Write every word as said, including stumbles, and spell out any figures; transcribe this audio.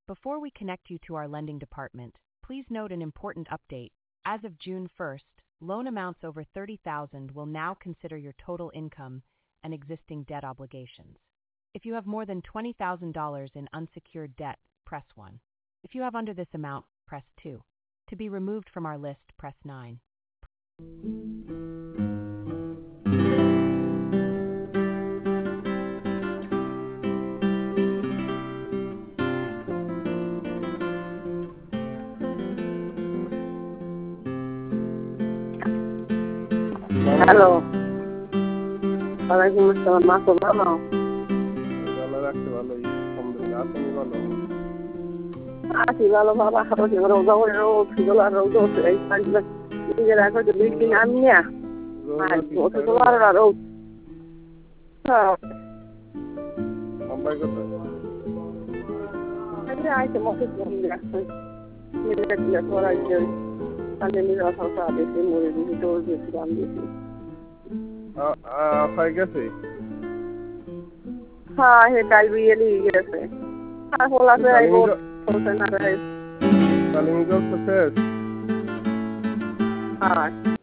Before we connect you to our lending department, please note an important update. As of June first, loan amounts over thirty thousand dollars will now consider your total income and existing debt obligations. If you have more than twenty thousand dollars in unsecured debt, press one. If you have under this amount, press two. To be removed from our list, press nine. Hello, ওয়ালাইকুম আসসালাম। মা তো ভালো? ভালো রাখতে ভালোই, আলহামদুলিল্লাহ। আপনি ভালো? আছি ভালো বাবা। রোদে রোদ রোদ ছিল আর রোদ এই পাঁচটা নিজের এখন তো বৃষ্টি নামি না আর ওষুধ তো আর রোদ। হ্যাঁ আব্বাই কোথায়? আরে আইতে মতে ফোন রাখছে নিজের দিলে পড়াই যাই তাহলে নিজের কথা বেশি মরে দিতে তো বেশি দাম দিয়েছি। হয়ে গেছে? হ্যাঁ হে কাল বিয়েলি গেছে আর হলাতে আইবো বলতে না রে তালিম করতে শেষ? হ্যাঁ